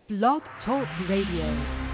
Blog Talk Radio.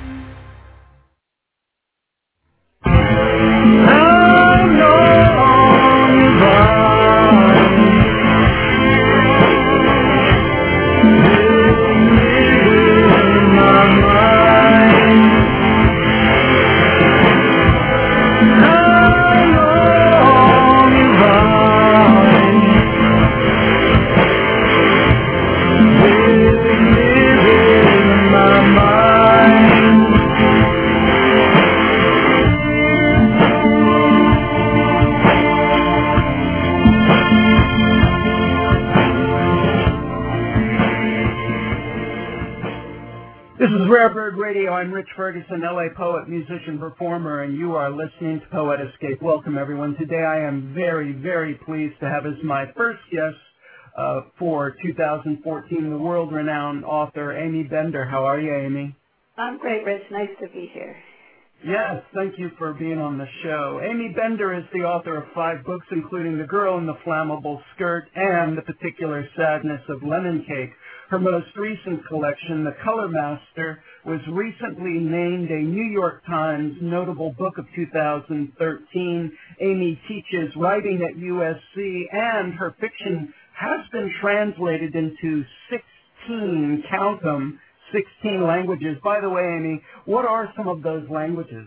This is Rare Bird Radio. I'm Rich Ferguson, LA poet, musician, performer, and you are listening to Poet Escape. Welcome, everyone. Today I am very, very pleased to have as my first guest for 2014 the world-renowned author Aimee Bender. How are you, Amy? I'm great, Rich. Nice to be here. Yes, thank you for being on the show. Aimee Bender is the author of 5 books, including The Girl in the Flammable Skirt and The Particular Sadness of Lemon Cake. Her most recent collection, The Color Master, was recently named a New York Times Notable Book of 2013. Aimee teaches writing at USC, and her fiction has been translated into 16, count them, 16 languages. By the way, Aimee, what are some of those languages?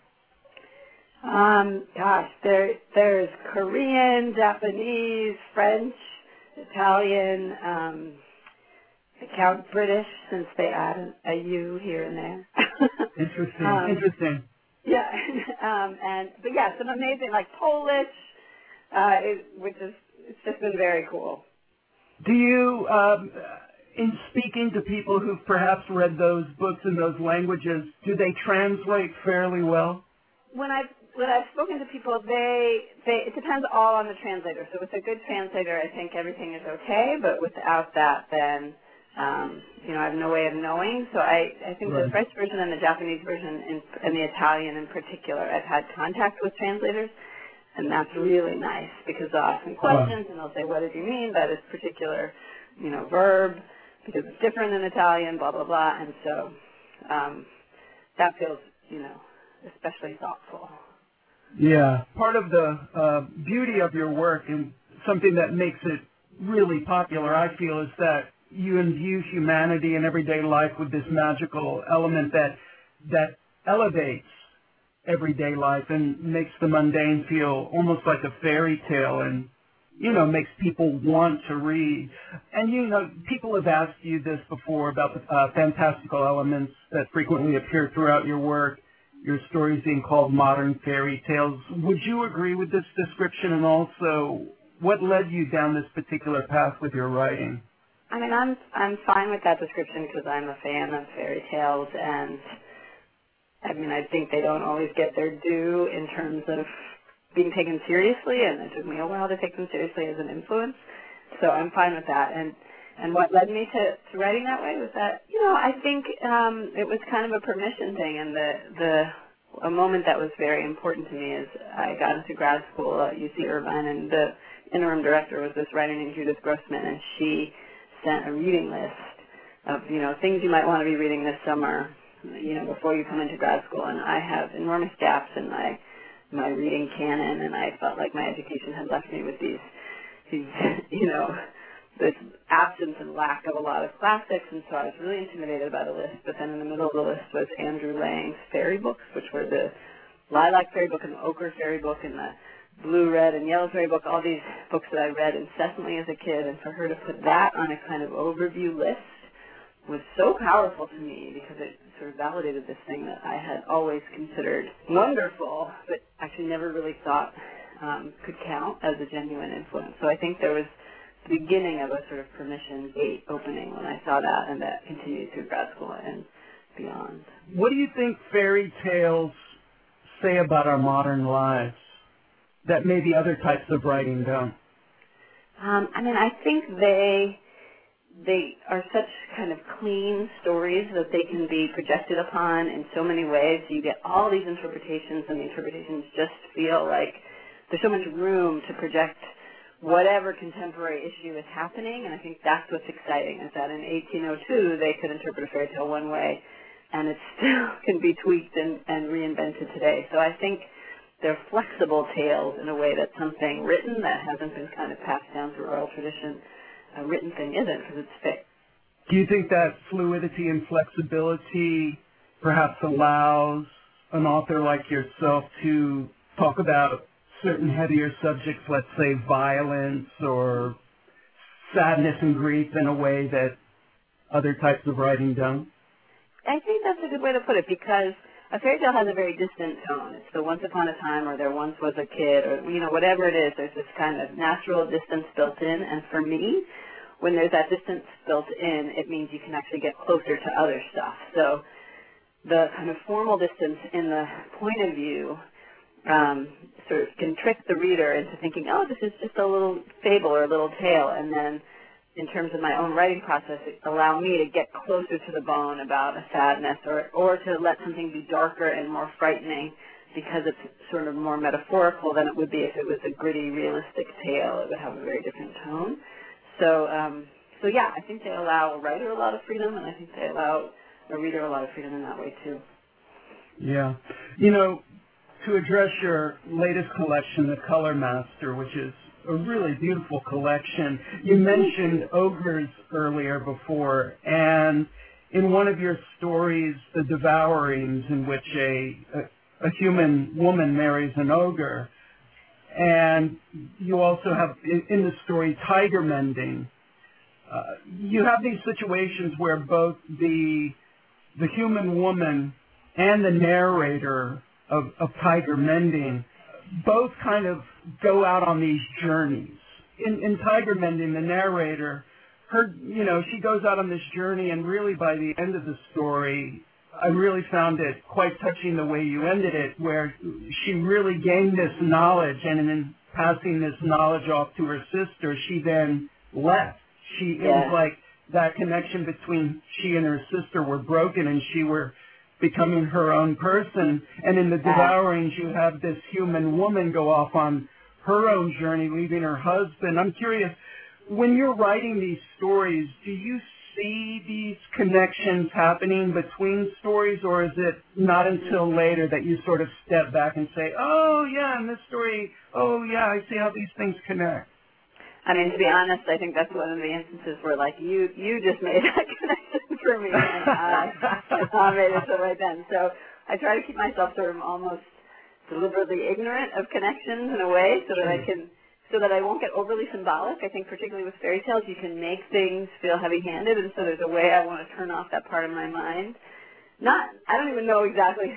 There's Korean, Japanese, French, Italian, I count British since they add a U here and there. Interesting. Yeah, but some amazing, like Polish, it's just been very cool. Do you, in speaking to people who've perhaps read those books in those languages, do they translate fairly well? When I've spoken to people, it depends all on the translator. So with a good translator, I think everything is okay, but without that, then I have no way of knowing. So I think the French version and the Japanese version and the Italian in particular, I've had contact with translators, and that's really nice because they'll ask me questions and they'll say, what did you mean by this particular, verb, because it's different in Italian, blah, blah, blah. And so that feels, especially thoughtful. Yeah. Part of the beauty of your work and something that makes it really popular, I feel, is that you imbue humanity in everyday life with this magical element that elevates everyday life and makes the mundane feel almost like a fairy tale and, makes people want to read. And, people have asked you this before about the fantastical elements that frequently appear throughout your work, your stories being called modern fairy tales. Would you agree with this description? And also, what led you down this particular path with your writing? I mean, I'm fine with that description because I'm a fan of fairy tales, and I think they don't always get their due in terms of being taken seriously, and it took me a while to take them seriously as an influence. So I'm fine with that. And what led me to writing that way was that, I think it was kind of a permission thing, and a moment that was very important to me is I got into grad school at UC Irvine, and the interim director was this writer named Judith Grossman, and she sent a reading list of, things you might want to be reading this summer, before you come into grad school. And I have enormous gaps in my reading canon, and I felt like my education had left me with these this absence and lack of a lot of classics, and so I was really intimidated by the list. But then in the middle of the list was Andrew Lang's fairy books, which were the Lilac Fairy Book and the Ochre Fairy Book and the Blue, Red, and Yellow Fairy Book, all these books that I read incessantly as a kid, and for her to put that on a kind of overview list was so powerful to me because it sort of validated this thing that I had always considered wonderful, but actually never really thought could count as a genuine influence. So I think there was the beginning of a sort of permission gate opening when I saw that, and that continued through grad school and beyond. What do you think fairy tales say about our modern lives that maybe other types of writing don't? I think they are such kind of clean stories that they can be projected upon in so many ways. You get all these interpretations, and the interpretations just feel like there's so much room to project whatever contemporary issue is happening. And I think that's what's exciting, is that in 1802 they could interpret a fairy tale one way, and it still can be tweaked and reinvented today. So I think they're flexible tales in a way that something written that hasn't been kind of passed down through oral tradition, a written thing isn't, because it's fixed. Do you think that fluidity and flexibility perhaps allows an author like yourself to talk about certain heavier subjects, let's say violence or sadness and grief, in a way that other types of writing don't? I think that's a good way to put it, because a fairy tale has a very distant tone. It's the once upon a time, or there once was a kid, or, whatever it is, there's this kind of natural distance built in. And for me, when there's that distance built in, it means you can actually get closer to other stuff. So the kind of formal distance in the point of view sort of can trick the reader into thinking, oh, this is just a little fable or a little tale, and then in terms of my own writing process, it allow me to get closer to the bone about a sadness, or to let something be darker and more frightening, because it's sort of more metaphorical than it would be if it was a gritty, realistic tale. It would have a very different tone. So yeah, I think they allow a writer a lot of freedom, and I think they allow a reader a lot of freedom in that way too. Yeah. To address your latest collection, The Color Master, which is a really beautiful collection, you mentioned ogres earlier before, and in one of your stories, The Devourings, in which a human woman marries an ogre, and you also have in the story Tiger Mending. You have these situations where both the human woman and the narrator of Tiger Mending both kind of go out on these journeys. In Tiger Mending, the narrator, she goes out on this journey, and really by the end of the story, I really found it quite touching the way you ended it, where she really gained this knowledge, and in passing this knowledge off to her sister, she then left. It was like that connection between she and her sister were broken, and she were becoming her own person. And in The Devourings, you have this human woman go off on her own journey, leaving her husband. I'm curious, when you're writing these stories, do you see these connections happening between stories, or is it not until later that you sort of step back and say, oh, yeah, in this story, oh, yeah, I see how these things connect? I mean, to be honest, I think that's one of the instances where, like, you just made that connection for me, and I made it so right then. So I try to keep myself sort of almost deliberately ignorant of connections in a way, so that I won't get overly symbolic. I think particularly with fairy tales, you can make things feel heavy-handed, and so there's a way I want to turn off that part of my mind. I don't even know exactly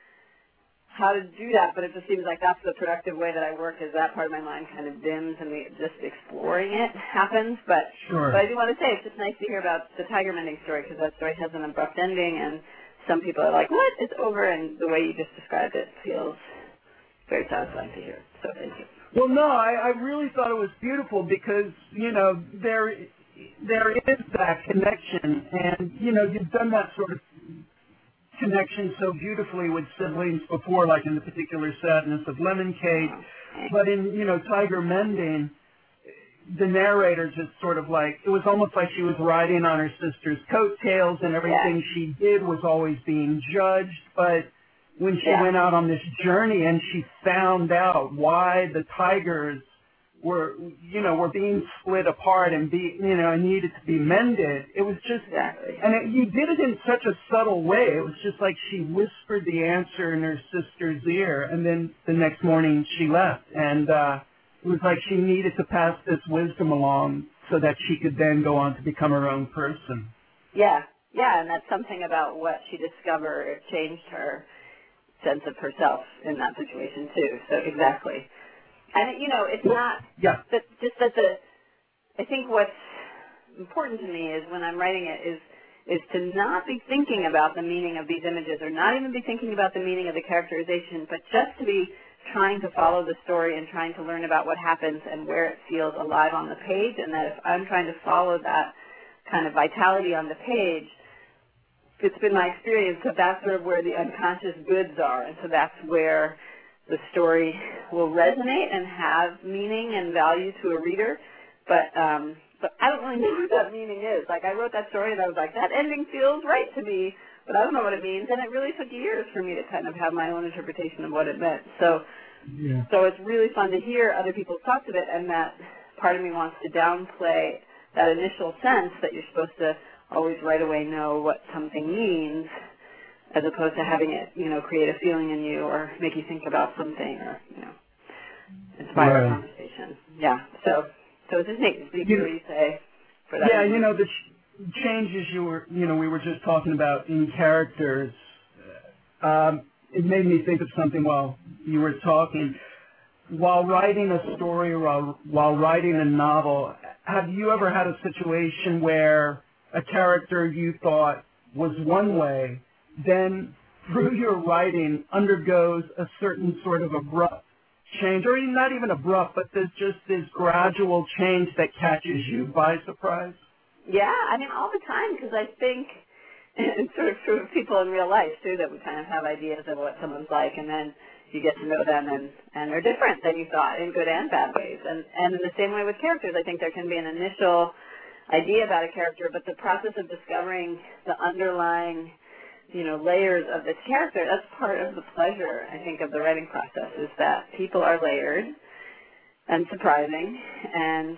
how to do that, but it just seems like that's the productive way that I work, is that part of my mind kind of dims and just exploring it happens. But I do want to say it's just nice to hear about the Tiger Mending story, because that story has an abrupt ending, and some people are like, what? It's over, and the way you just described it feels very satisfying to hear. So thank you. Well, no, I really thought it was beautiful, because, there is that connection, and, you've done that sort of connection so beautifully with siblings before, like in The Particular Sadness of Lemon Cake. But in, Tiger Mending, the narrator just sort of like, it was almost like she was riding on her sister's coattails, and everything she did was always being judged. But when she went out on this journey and she found out why the tigers were being split apart and needed to be mended, it was just, and you did it in such a subtle way. It was just like she whispered the answer in her sister's ear, and then the next morning she left. And it was like she needed to pass this wisdom along so that she could then go on to become her own person. Yeah, and that's something about what she discovered changed her sense of herself in that situation too. So exactly. And, it's not I think what's important to me is when I'm writing it is to not be thinking about the meaning of these images, or not even be thinking about the meaning of the characterization, but just to be trying to follow the story and trying to learn about what happens and where it feels alive on the page, and that if I'm trying to follow that kind of vitality on the page, it's been my experience that that's sort of where the unconscious goods are, and so that's where the story will resonate and have meaning and value to a reader, but I don't really know what that meaning is. Like, I wrote that story and I was like, that ending feels right to me, but I don't know what it means, and it really took years for me to kind of have my own interpretation of what it meant. So it's really fun to hear other people's thoughts of it, and that part of me wants to downplay that initial sense that you're supposed to always right away know what something means, as opposed to having it, create a feeling in you or make you think about something or, inspire a conversation. Yeah. So it's just neat to hear what you say for that. Yeah, the changes we were just talking about in characters, it made me think of something while you were talking. While writing a story or while writing a novel, have you ever had a situation where a character you thought was one way, then through your writing undergoes a certain sort of abrupt change, or not even abrupt, but there's just this gradual change that catches you by surprise? Yeah, all the time, because I think it's sort of true of people in real life, too, that we kind of have ideas of what someone's like, and then you get to know them, and they're different than you thought in good and bad ways. And in the same way with characters, I think there can be an initial idea about a character, but the process of discovering the underlying layers of this character, that's part of the pleasure, I think, of the writing process, is that people are layered and surprising, and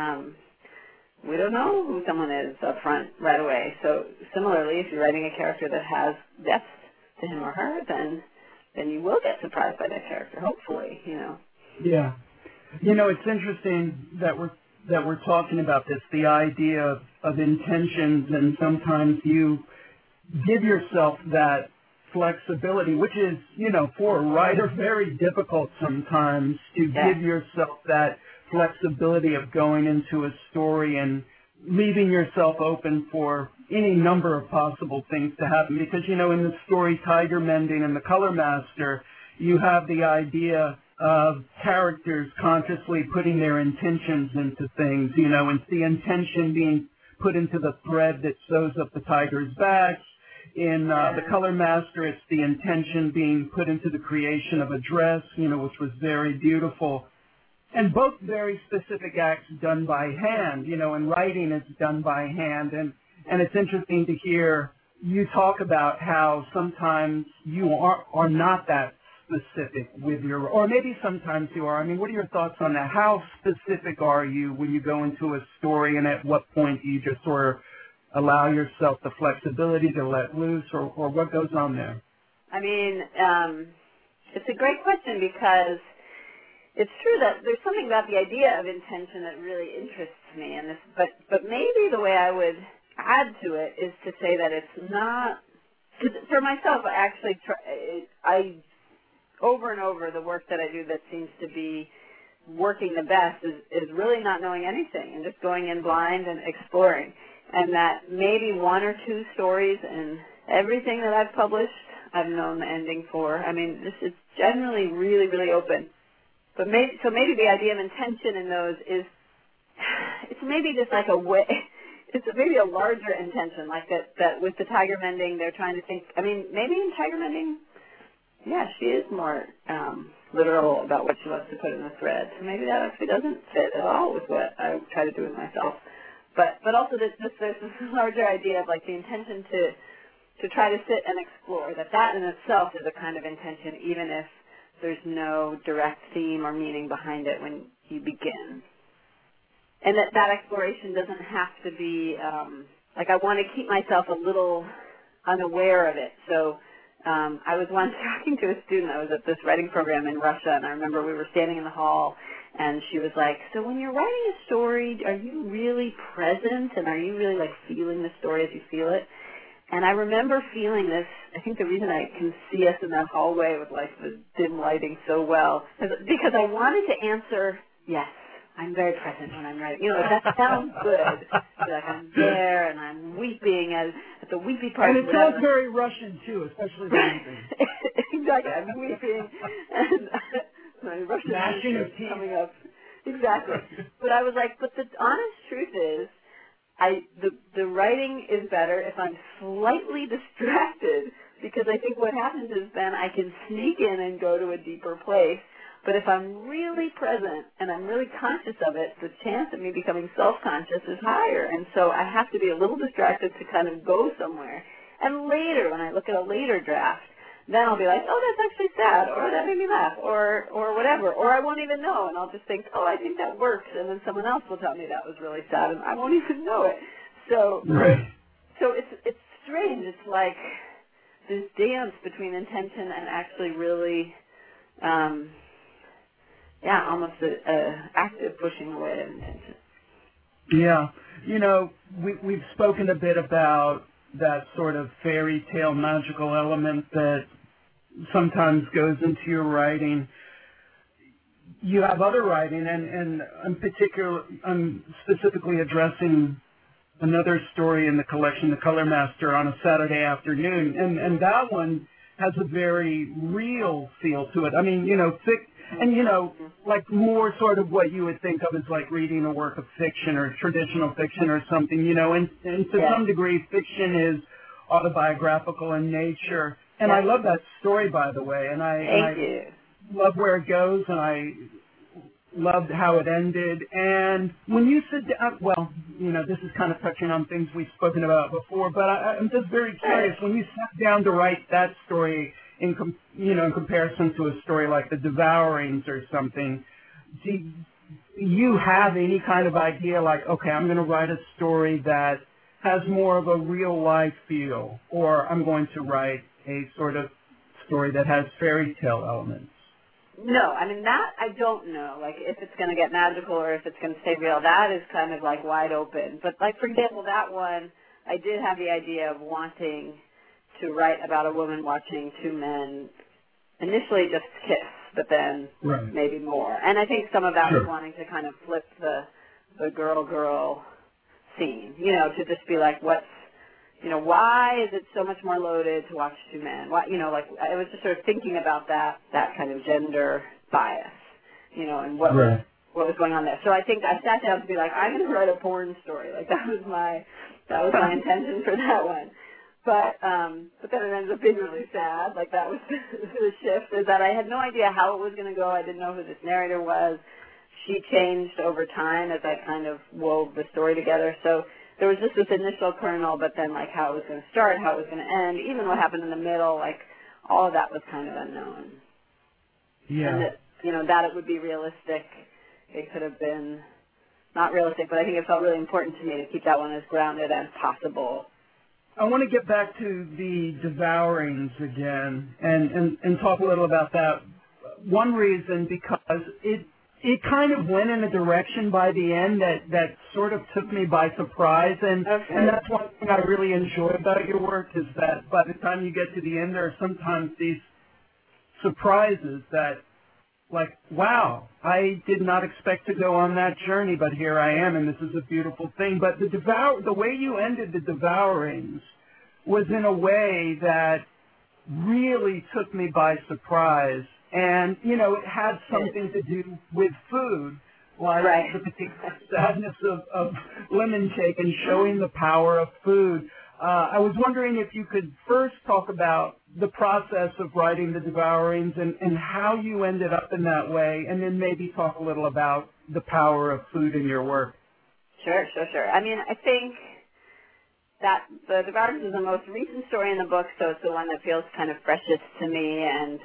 we don't know who someone is up front right away. So similarly, if you're writing a character that has depth to him or her, then you will get surprised by that character, hopefully, Yeah. It's interesting that we're talking about this, the idea of intentions, and sometimes you give yourself that flexibility, which is, for a writer, very difficult sometimes to give yourself that flexibility of going into a story and leaving yourself open for any number of possible things to happen. Because, in the story Tiger Mending and The Color Master, you have the idea of characters consciously putting their intentions into things, and the intention being put into the thread that sews up the tiger's back. In The Color Master, it's the intention being put into the creation of a dress, which was very beautiful. And both very specific acts done by hand, and writing is done by hand. And it's interesting to hear you talk about how sometimes you are not that specific with your, or maybe sometimes you are. What are your thoughts on that? How specific are you when you go into a story, and at what point do you just sort of allow yourself the flexibility to let loose, or what goes on there? It's a great question, because it's true that there's something about the idea of intention that really interests me, and but maybe the way I would add to it is to say that it's not, for myself, I actually I over and over, the work that I do that seems to be working the best is really not knowing anything and just going in blind and exploring. And that maybe one or two stories in everything that I've published, I've known the ending for. This is generally really, really open. But maybe the idea of intention in those is, it's maybe just like a way, it's maybe a larger intention, like that with the Tiger Mending, they're trying to think, maybe in Tiger Mending, she is more literal about what she wants to put in the thread. So maybe that actually doesn't fit at all with what I try to do with myself. But also there's this larger idea of like the intention to try to sit and explore, that in itself is a kind of intention, even if there's no direct theme or meaning behind it when you begin. And that exploration doesn't have to be, I want to keep myself a little unaware of it. So I was once talking to a student. I was at this writing program in Russia, and I remember we were standing in the hall, and she was like, so when you're writing a story, are you really present, and are you really feeling the story as you feel it? And I remember feeling this. I think the reason I can see us in that hallway with the dim lighting so well is because I wanted to answer, yes, I'm very present when I'm writing. That sounds good. I'm there and I'm weeping at the weepy part. And it sounds very Russian too, especially the weeping. Exactly. I'm weeping and my Russian is coming up. Exactly. But I was but the honest truth is, the writing is better if I'm slightly distracted because I think what happens is then I can sneak in and go to a deeper place. But if I'm really present and I'm really conscious of it, the chance of me becoming self-conscious is higher. And so I have to be a little distracted to kind of go somewhere. And later, when I look at a later draft, then I'll be like, oh, that's actually sad, or that made me laugh, or whatever. Or I won't even know, and I'll just think, oh, I think that works, and then someone else will tell me that was really sad, and I won't even know it. So, Right. so it's strange. It's like this dance between intention and actually really, almost a active pushing away of intention. Yeah. You know, we've spoken a bit about that sort of fairy tale magical element that sometimes goes into your writing. You have other writing, and I'm specifically addressing another story in the collection, The Color Master, on a Saturday afternoon, and that one has a very real feel to it. I mean, like more sort of what you would think of as like reading a work of fiction or traditional fiction or something, and to some degree fiction is autobiographical in nature. And I love that story, by the way, and I love where it goes, and I loved how it ended. And when you sit down, this is kind of touching on things we've spoken about before, but I'm just very curious, when you sat down to write that story in comparison to a story like The Devourings or something, do you have any kind of idea like, okay, I'm going to write a story that has more of a real life feel, or I'm going to write a sort of story that has fairy tale elements? No, I mean, that I don't know, like if it's going to get magical or if it's going to stay real. That is kind of like wide open. But like, for example, that one, I did have the idea of wanting to write about a woman watching two men initially just kiss, but then maybe more. And I think some of that was wanting to kind of flip the girl scene, to just be like, why is it so much more loaded to watch two men? Why, I was just sort of thinking about that kind of gender bias, and what was going on there. So I think I sat down to be like, I'm going to write a porn story. Like that was my intention for that one. But then it ended up being really sad. Like that was the shift, is that I had no idea how it was going to go. I didn't know who this narrator was. She changed over time as I kind of wove the story together. So there was just this initial kernel, but then like how it was going to start, how it was going to end, even what happened in the middle, like all of that was kind of unknown. Yeah. And that, that it would be realistic. It could have been not realistic, but I think it felt really important to me to keep that one as grounded as possible. I want to get back to The Devourings again and talk a little about that. One reason, because it kind of went in a direction by the end that sort of took me by surprise, and that's one thing I really enjoy about your work, is that by the time you get to the end, there are sometimes these surprises that, like, wow, I did not expect to go on that journey, but here I am, and this is a beautiful thing. But the way you ended The Devourings was in a way that really took me by surprise. And, it had something to do with food, like the particular sadness of lemon cake and showing the power of food. I was wondering if you could first talk about the process of writing The Devourings and how you ended up in that way, and then maybe talk a little about the power of food in your work. Sure. I mean, I think that The Devourings is the most recent story in the book, so it's the one that feels kind of freshest to me, and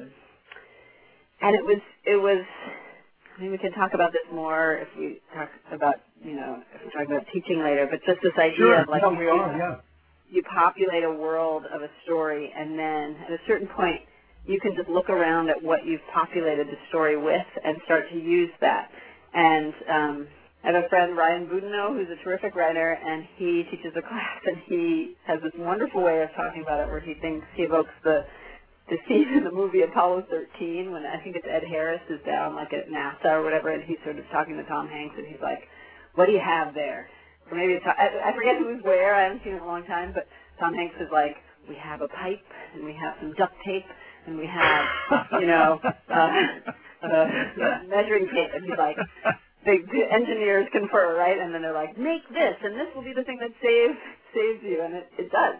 it was, I mean, we can talk about this more if we talk about, if we talk about teaching later, but just this idea of like, you populate a world of a story, and then at a certain point, you can just look around at what you've populated the story with and start to use that. And I have a friend, Ryan Boudinot, who's a terrific writer, and he teaches a class, and he has this wonderful way of talking about it where he evokes the scene in the movie Apollo 13 when I think it's Ed Harris is down like at NASA or whatever, and he's sort of talking to Tom Hanks, and he's like, what do you have there? Or maybe it's, I forget who's where, I haven't seen it in a long time, but Tom Hanks is like, we have a pipe, and we have some duct tape, and we have, measuring tape, and he's like, the engineers confer, right? And then they're like, make this, and this will be the thing that saves you, and it does.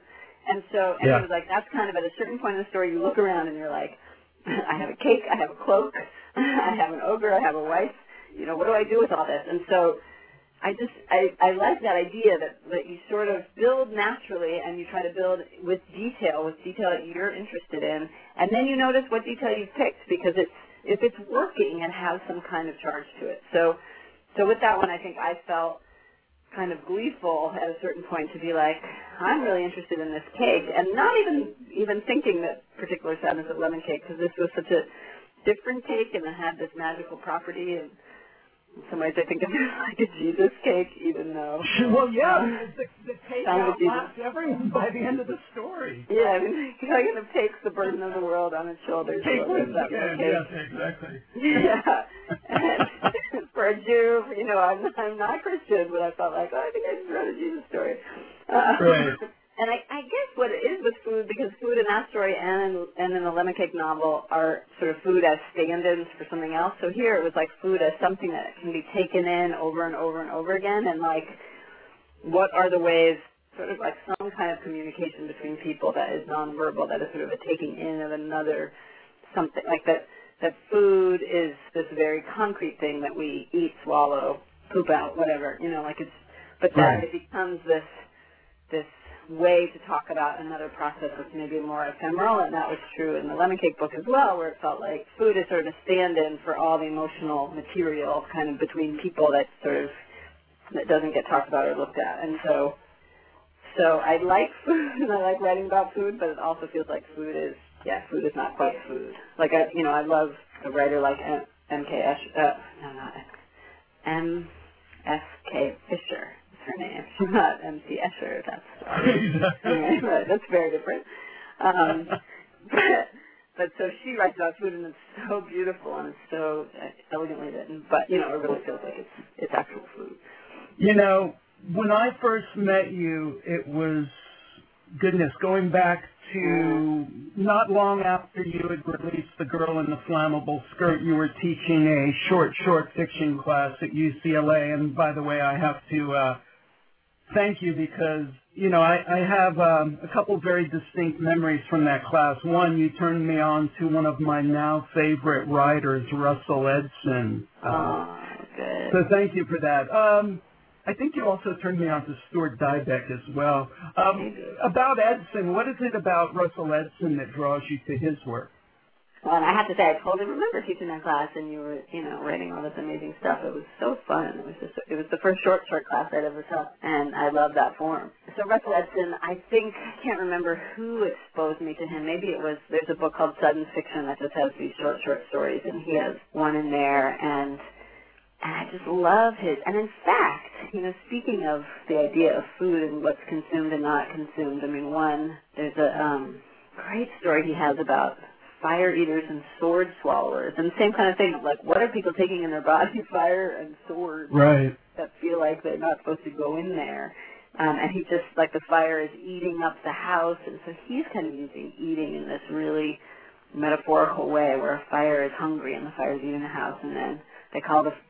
And so, and it was like, that's kind of at a certain point in the story, you look around and you're like, I have a cake, I have a cloak, I have an ogre, I have a wife, you know, what do I do with all this? And so I like that idea that you sort of build naturally and you try to build with detail that you're interested in, and then you notice what detail you've picked, because if it's working, it has some kind of charge to it. So with that one, I think I felt kind of gleeful at a certain point to be like, I'm really interested in this cake, and not even thinking that particular sadness of lemon cake, because this was such a different cake and it had this magical property, and in some ways I think of it like a Jesus cake, even though... Well, yeah, the cake outlasts everyone by the end of the story. Yeah, I mean, it kind of takes the burden of the world on its shoulders. Yes, exactly. Yeah, and for a Jew, you know, I'm not Christian, but I felt like, I think I just wrote a Jesus story. Right. And I guess what it is with food, because food in that story and in the lemon cake novel are sort of food as stand-ins for something else. So here it was like food as something that can be taken in over and over and over again, and like what are the ways, sort of like some kind of communication between people that is nonverbal, that is sort of a taking in of another something, like that food is this very concrete thing that we eat, swallow, poop out, whatever, you know, like it's, but that it becomes this way to talk about another process that's maybe more ephemeral, and that was true in the lemon cake book as well, where it felt like food is sort of a stand-in for all the emotional material kind of between people that doesn't get talked about or looked at. And so I like food and I like writing about food, but it also feels like food is not quite food. Like I love a writer like M.K. Fisher. Her name. She's not M.C. Escher. That's that's very different. But so she writes about food, and it's so beautiful and it's so elegantly written. But it really feels like it's actual food. When I first met you, it was going back to not long after you had released The Girl in the Flammable Skirt. You were teaching a short fiction class at UCLA, and by the way, I have to thank you because, I have a couple very distinct memories from that class. One, you turned me on to one of my now favorite writers, Russell Edson. Good. So thank you for that. I think you also turned me on to Stuart Dybek as well. About Edson, what is it about Russell Edson that draws you to his work? Well, and I have to say, I totally remember teaching that class, and you were, writing all this amazing stuff. It was so fun. It was the first short class I'd ever taught, and I love that form. So Russell Edson, I can't remember who exposed me to him. Maybe there's a book called Sudden Fiction that just has these short stories, and he has one in there, and I just love and in fact, speaking of the idea of food and what's consumed and not consumed, there's a great story he has about fire eaters and sword swallowers, and the same kind of thing, like what are people taking in their body, fire and swords, right, that feel like they're not supposed to go in there, and he just, like the fire is eating up the house, and so he's kind of using eating in this really metaphorical way where a fire is hungry and the fire is eating the house, and then they call the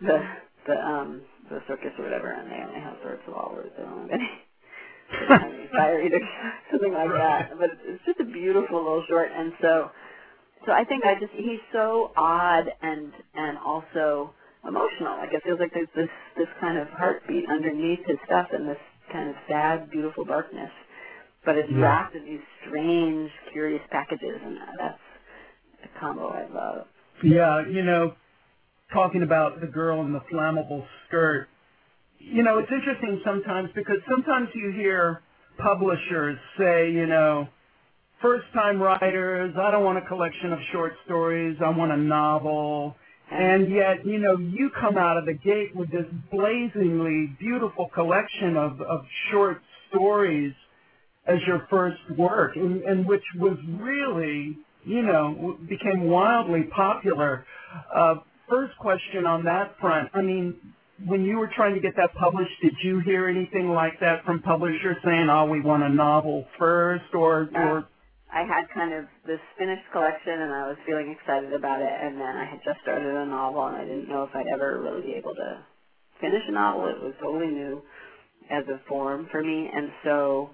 circus or whatever, and they only have sword swallowers, they don't have any fire eaters, something like that, but it's just a beautiful little short, and so I think he's so odd and also emotional. Like it feels like there's this kind of heartbeat underneath his stuff and this kind of sad, beautiful darkness. But it's wrapped in these strange, curious packages, and that's a combo I love. Yeah, talking about The Girl in the Flammable Skirt, it's interesting sometimes because sometimes you hear publishers say, first-time writers, I don't want a collection of short stories, I want a novel. And yet, you come out of the gate with this blazingly beautiful collection of short stories as your first work, and which was really, became wildly popular. First question on that front, when you were trying to get that published, did you hear anything like that from publishers saying, we want a novel first, or I had kind of this finished collection, and I was feeling excited about it, and then I had just started a novel, and I didn't know if I'd ever really be able to finish a novel. It was totally new as a form for me, and so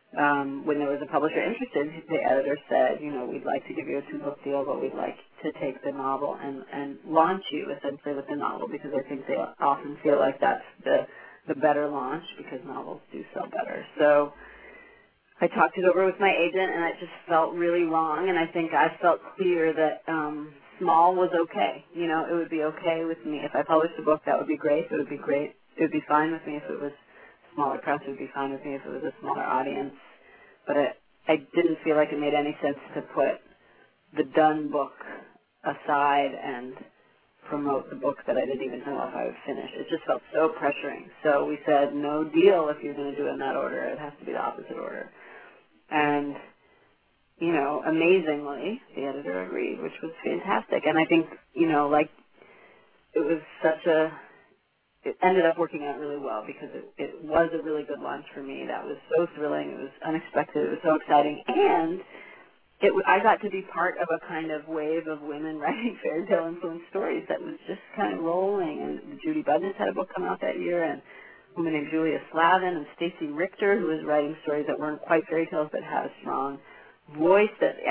when there was a publisher interested, the editor said, we'd like to give you a 2-book deal, but we'd like to take the novel and launch you essentially with the novel, because I think they often feel like that's the better launch, because novels do sell better. So I talked it over with my agent, and it just felt really wrong, and I think I felt clear that small was okay. It would be okay with me. If I published a book, that would be great. It would be great. It would be fine with me if it was smaller press. It would be fine with me if it was a smaller audience. But I didn't feel like it made any sense to put the done book aside and promote the book that I didn't even know if I would finish. It just felt so pressuring. So we said, no deal if you're going to do it in that order. It has to be the opposite order. And, amazingly, the editor agreed, which was fantastic. And I think, it was it ended up working out really well, because it was a really good launch for me. That was so thrilling. It was unexpected. It was so exciting. And I got to be part of a kind of wave of women writing fairy tale influenced stories that was just kind of rolling. And Judy Budness had a book come out that year, and a woman named Julia Slavin and Stacey Richter, who was writing stories that weren't quite fairy tales but had a strong voice.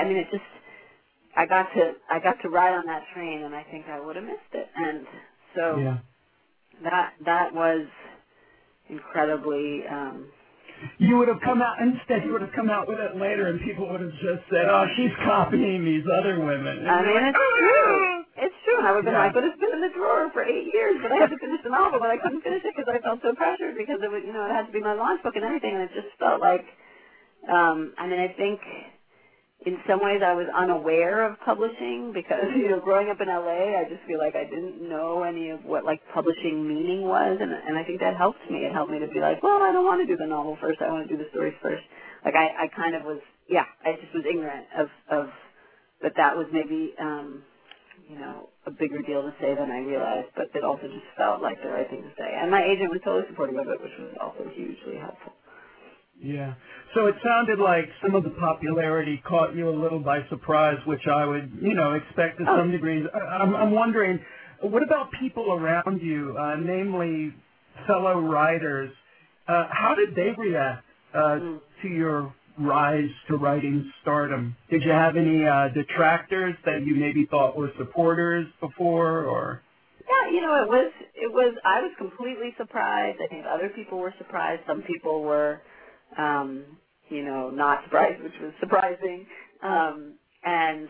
I got to ride on that train, and I think I would have missed it. And so that was incredibly. You would have come out with it later, and people would have just said, "Oh, she's copying these other women." And it's true. It's true. And I would have been like, "But it's been in the drawer for 8 years, but I had to finish the novel, but I couldn't finish it because I felt so pressured, because it had to be my launch book and everything." And it just felt like, I think in some ways I was unaware of publishing, because, growing up in LA, I just feel like I didn't know any of what, publishing meaning was, and I think that helped me. It helped me to be like, well, I don't want to do the novel first, I want to do the stories first. I kind of was, I just was ignorant of that was maybe, a bigger deal to say than I realized, but it also just felt like the right thing to say. And my agent was totally supportive of it, which was also hugely helpful. Yeah. So it sounded like some of the popularity caught you a little by surprise, which I would, expect to some degree. I'm wondering, what about people around you, namely fellow writers? How did they react to your rise to writing stardom? Did you have any detractors that you maybe thought were supporters before, or? Yeah, it was. I was completely surprised. I think other people were surprised. Some people were. Not surprised, which was surprising. And,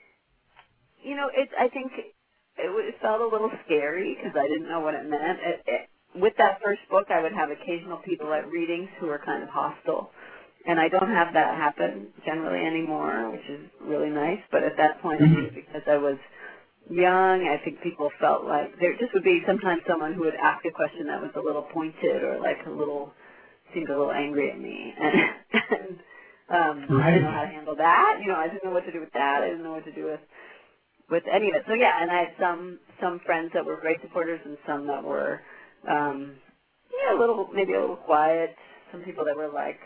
I think it felt a little scary, because I didn't know what it meant. With that first book, I would have occasional people at readings who were kind of hostile. And I don't have that happen generally anymore, which is really nice. But at that point, because I was young, I think people felt like there just would be sometimes someone who would ask a question that was a little pointed, or seemed a little angry at me, and I didn't know how to handle that. I didn't know what to do with that. I didn't know what to do with any of it. So and I had some friends that were great supporters, and some that were maybe a little quiet. Some people that were like,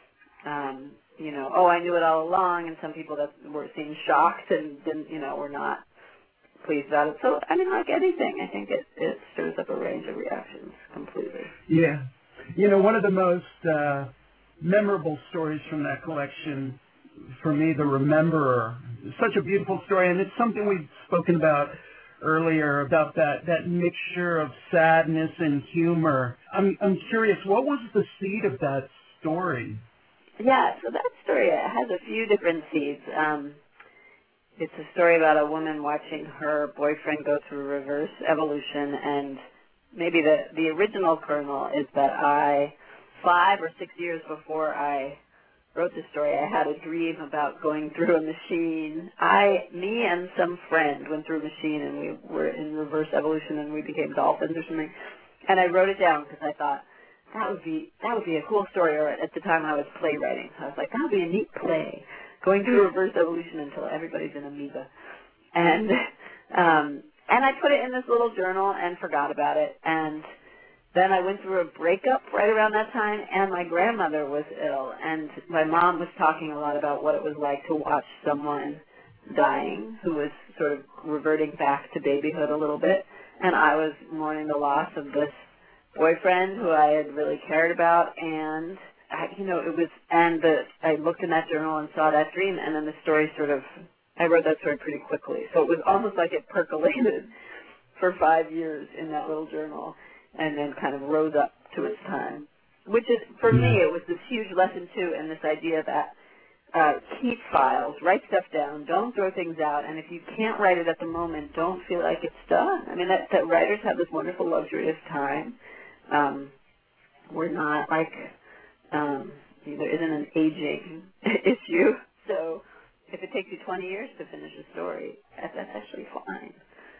oh, I knew it all along, and some people that seemed shocked and didn't, were not pleased about it. So like anything, I think it stirs up a range of reactions completely. Yeah. One of the most memorable stories from that collection, for me, The Rememberer, such a beautiful story, and it's something we've spoken about earlier, about that mixture of sadness and humor. I'm curious, what was the seed of that story? Yeah, so that story has a few different seeds. It's a story about a woman watching her boyfriend go through reverse evolution, and maybe the original kernel is that 5 or 6 years before I wrote this story, I had a dream about going through a machine. Me and some friend went through a machine, and we were in reverse evolution, and we became dolphins or something. And I wrote it down because I thought that would be a cool story. Or at the time I was playwriting, so I was like, that would be a neat play, going through reverse evolution until everybody's an amoeba. And I put it in this little journal and forgot about it. And then I went through a breakup right around that time, and my grandmother was ill. And my mom was talking a lot about what it was like to watch someone dying who was sort of reverting back to babyhood a little bit. And I was mourning the loss of this boyfriend who I had really cared about, and I looked in that journal and saw that dream, and then the story I wrote that story pretty quickly. So it was almost like it percolated for 5 years in that little journal and then kind of rose up to its time. Which is, for me, it was this huge lesson, too, in this idea that keep files, write stuff down, don't throw things out, and if you can't write it at the moment, don't feel like it's done. I mean, that writers have this wonderful luxury of time. We're not like, there isn't an aging issue, so if it takes you 20 years to finish a story, that's actually fine.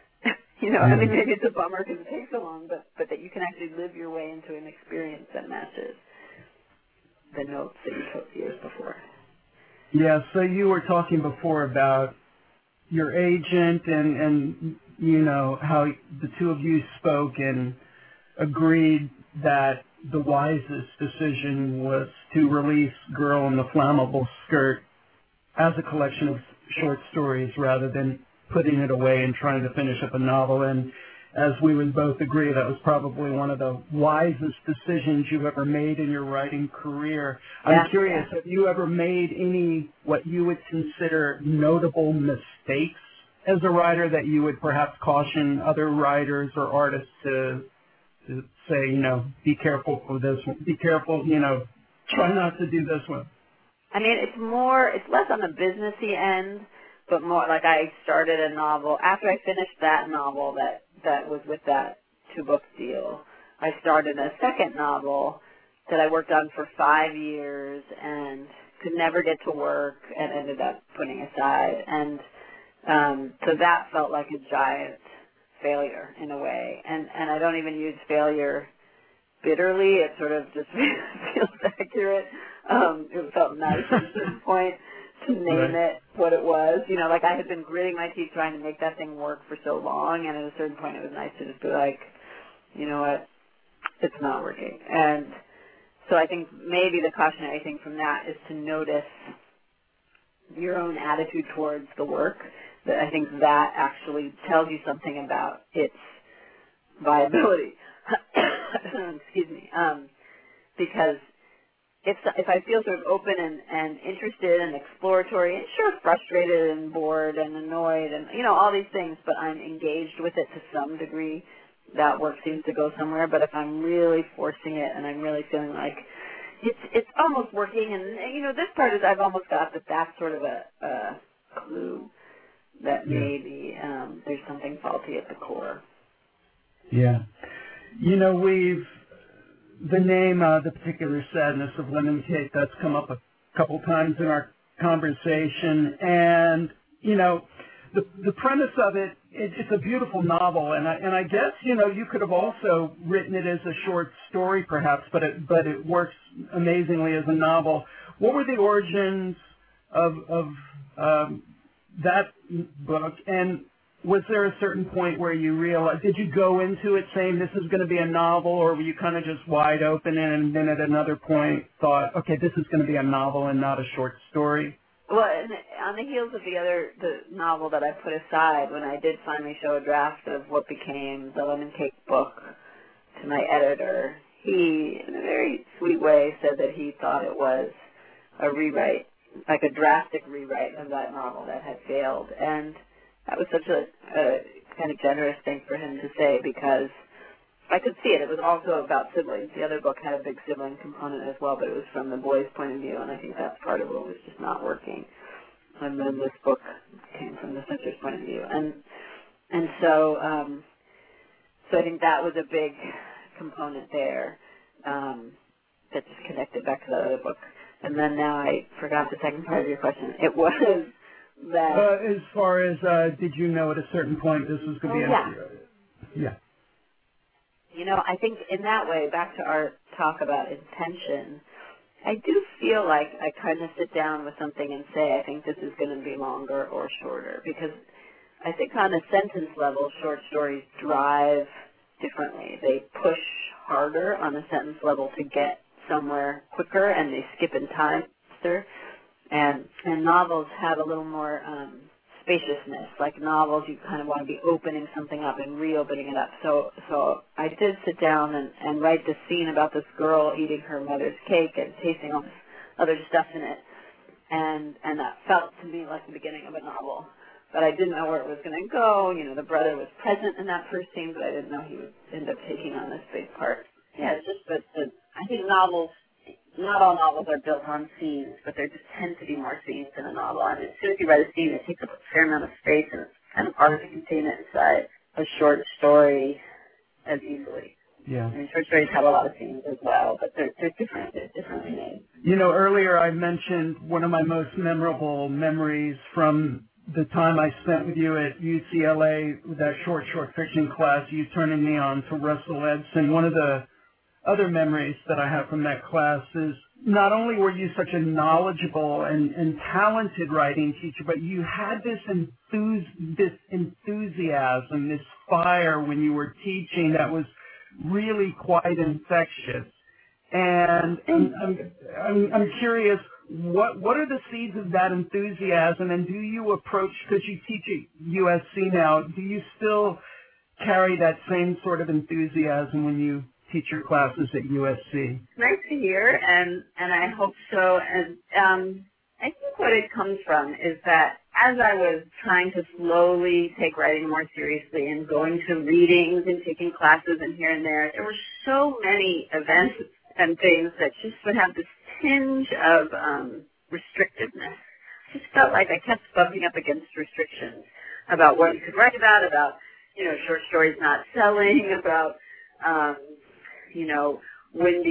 I mean, maybe it's a bummer because it takes so long, but that you can actually live your way into an experience that matches the notes that you took years before. Yeah, so you were talking before about your agent and how the two of you spoke and agreed that the wisest decision was to release Girl in the Flammable Skirt as a collection of short stories rather than putting it away and trying to finish up a novel. And as we would both agree, that was probably one of the wisest decisions you've ever made in your writing career. I'm curious, have you ever made any what you would consider notable mistakes as a writer that you would perhaps caution other writers or artists to say, be careful for this one, be careful, try not to do this one? I mean, it's less on the businessy end, but more like I started a novel. After I finished that novel that was with that 2-book deal, I started a second novel that I worked on for 5 years and could never get to work and ended up putting aside. And so that felt like a giant failure in a way. And I don't even use failure bitterly. It sort of just feels accurate. It felt nice at a certain point to name it what it was. Like I had been gritting my teeth trying to make that thing work for so long, and at a certain point it was nice to just be like, you know what, it's not working. And so I think maybe the cautionary thing from that is to notice your own attitude towards the work. That I think that actually tells you something about its viability. Excuse me. Because if I feel sort of open and interested and exploratory and sure frustrated and bored and annoyed and all these things, but I'm engaged with it to some degree, that work seems to go somewhere. But if I'm really forcing it and I'm really feeling like it's almost working, and this part is I've almost got that's sort of a clue that maybe there's something faulty at the core. Yeah. The name, The Particular Sadness of Lemon Cake, that's come up a couple times in our conversation. And, the premise of it's a beautiful novel. And I guess, you could have also written it as a short story perhaps, but it works amazingly as a novel. What were the origins of that book? And was there a certain point where you realized, did you go into it saying this is going to be a novel, or were you kind of just wide open and then at another point thought, okay, this is going to be a novel and not a short story? Well, on the heels of the novel that I put aside, when I did finally show a draft of what became the Lemon Cake book to my editor, he, in a very sweet way, said that he thought it was a rewrite, like a drastic rewrite of that novel that had failed. And that was such a kind of generous thing for him to say, because I could see it. It was also about siblings. The other book had a big sibling component as well, but it was from the boy's point of view, and I think that's part of what was just not working. And then this book came from the sister's point of view. And so I think that was a big component there that just connected back to that other book. And then now I forgot the second part of your question. It was that... as far as, did you know at a certain point this was going to be Yeah. I think in that way, back to our talk about intention, I do feel like I kind of sit down with something and say, I think this is going to be longer or shorter, because I think on a sentence level, short stories drive differently. They push harder on the sentence level to get somewhere quicker, and they skip in time faster. And novels have a little more spaciousness. Like novels, you kind of want to be opening something up and reopening it up. So I did sit down and write this scene about this girl eating her mother's cake and tasting all this other stuff in it. And that felt to me like the beginning of a novel. But I didn't know where it was going to go. You know, the brother was present in that first scene, but I didn't know he would end up taking on this big part. Yeah, it's just that I think novels, not all novels are built on scenes, but there just tend to be more scenes in a novel. I mean, as soon as you write a scene, it takes up a fair amount of space, and it's kind of hard to contain it inside a short story as easily. Yeah. I mean, short stories have a lot of scenes as well, but they're different. They're differently made. You know, earlier I mentioned one of my most memorable memories from the time I spent with you at UCLA with that short fiction class, you turning me on to Russell Edson. One of the other memories that I have from that class is not only were you such a knowledgeable and talented writing teacher, but you had this enthusiasm, this fire when you were teaching that was really quite infectious. And I'm curious, what are the seeds of that enthusiasm, and do you approach, because you teach at USC now, do you still carry that same sort of enthusiasm when you teach your classes at USC? Nice to hear, and I hope so. And I think what it comes from is that as I was trying to slowly take writing more seriously and going to readings and taking classes and here and there were so many events and things that just would have this tinge of restrictiveness. I just felt like I kept bumping up against restrictions about what you could write about, you know, short stories not selling, about, you know, how do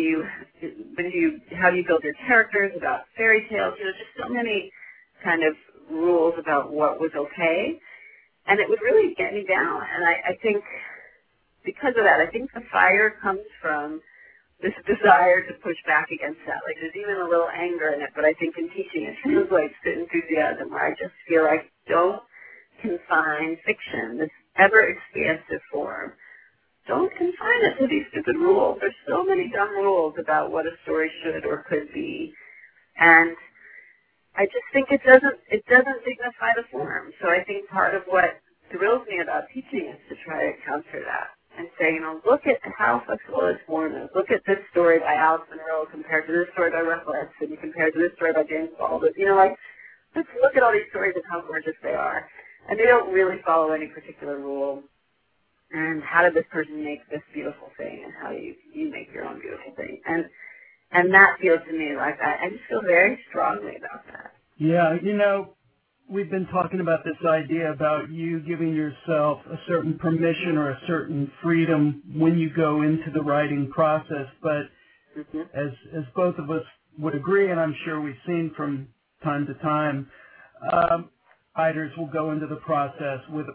you build your characters, about fairy tales, you know, just so many kind of rules about what was okay. And it would really get me down. And I think because of that, I think the fire comes from this desire to push back against that. Like, there's even a little anger in it, but I think in teaching it feels like the enthusiasm where I just feel like don't confine fiction, this ever-expansive form. Don't confine it to these stupid rules. There's so many dumb rules about what a story should or could be. And I just think it doesn't dignify the form. So I think part of what thrills me about teaching is to try to counter that and say, you know, look at how flexible this form is. Look at this story by Alice Munro compared to this story by Russell Edson compared to this story by James Baldwin. You know, like, let's look at all these stories and how gorgeous they are. And they don't really follow any particular rule. And how did this person make this beautiful thing, and how do you make your own beautiful thing? And that feels to me like I just feel very strongly about that. Yeah, you know, we've been talking about this idea about you giving yourself a certain permission or a certain freedom when you go into the writing process, but as both of us would agree, and I'm sure we've seen from time to time, writers will go into the process with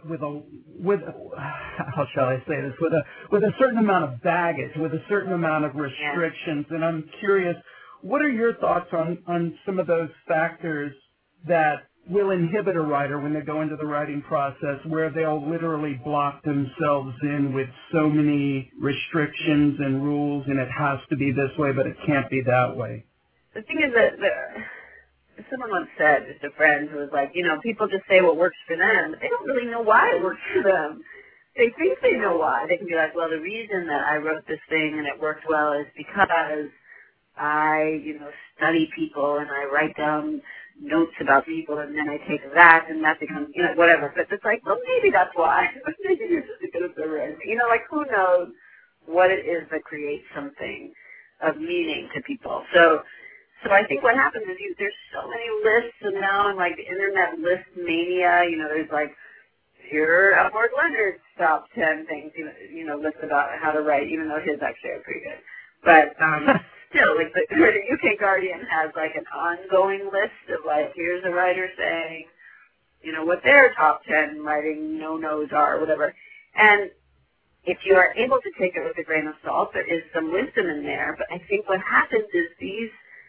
how shall I say this, with a certain amount of baggage, with a certain amount of restrictions. And I'm curious, what are your thoughts on some of those factors that will inhibit a writer when they go into the writing process, where they'll literally block themselves in with so many restrictions and rules, and it has to be this way, but it can't be that way? The thing is that someone once said, just a friend who was like, you know, people just say what works for them, but they don't really know why it works for them. They think they know why. They can be like, well, the reason that I wrote this thing and it worked well is because I, you know, study people and I write down notes about people and then I take that and that becomes, you know, whatever. But it's like, well, maybe that's why. But maybe you're just a good observer. You know, like, who knows what it is that creates something of meaning to people. So I think what happens is there's so many lists, and now in like the internet list mania, you know, there's like, here are Elmore Leonard's top 10 things, you know, lists about how to write, even though his actually are pretty good. But still, like the UK Guardian has like an ongoing list of like, here's a writer saying, you know, what their top 10 writing no-nos are, or whatever. And if you are able to take it with a grain of salt, there is some wisdom in there. But I think what happens is these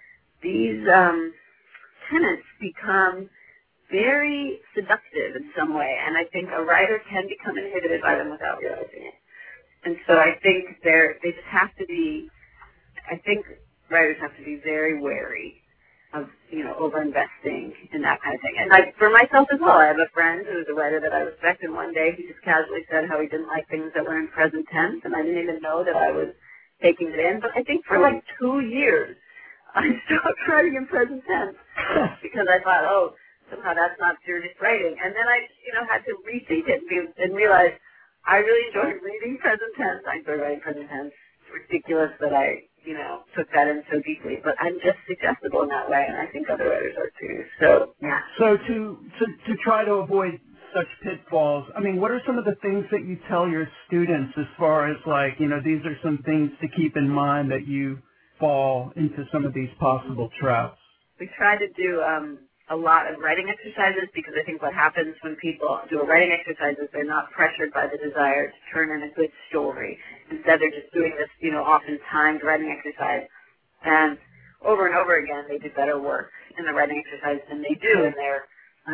tenets become very seductive in some way, and I think a writer can become inhibited by them without realizing it. And so I think they just have to be, I think writers have to be very wary over-investing in that kind of thing. And like for myself as well, I have a friend who's a writer that I respect, and one day he just casually said how he didn't like things that were in present tense, and I didn't even know that I was taking it in. But I think for like 2 years, I stopped writing in present tense because I thought, oh, somehow that's not serious writing. And then I, had to rethink it and realize I really enjoy reading present tense. I enjoy writing present tense. It's ridiculous that I, took that in so deeply, but I'm just suggestible in that way, and I think other writers are too. So, yeah. So to try to avoid such pitfalls, I mean, what are some of the things that you tell your students as far as like, these are some things to keep in mind that you fall into some of these possible traps? We try to do a lot of writing exercises because I think what happens when people do a writing exercise is they're not pressured by the desire to turn in a good story. Instead, they're just doing this, often timed writing exercise. And over again, they do better work in the writing exercise than they do in their,